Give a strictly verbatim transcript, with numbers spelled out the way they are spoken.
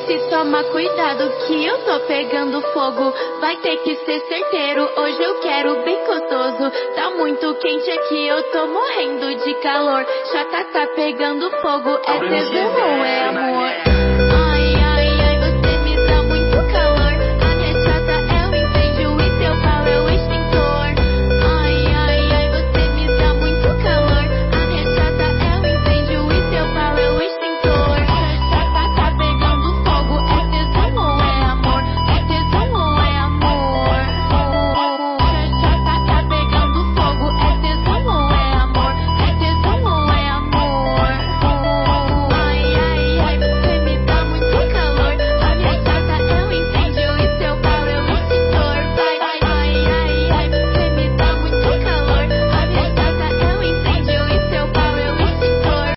Desce, toma cuidado que eu tô pegando fogo. Vai ter que ser certeiro, hoje eu quero bem gostoso. Tá muito quente aqui, eu tô morrendo de calor. Chata tá pegando fogo, é tesão ou é amor?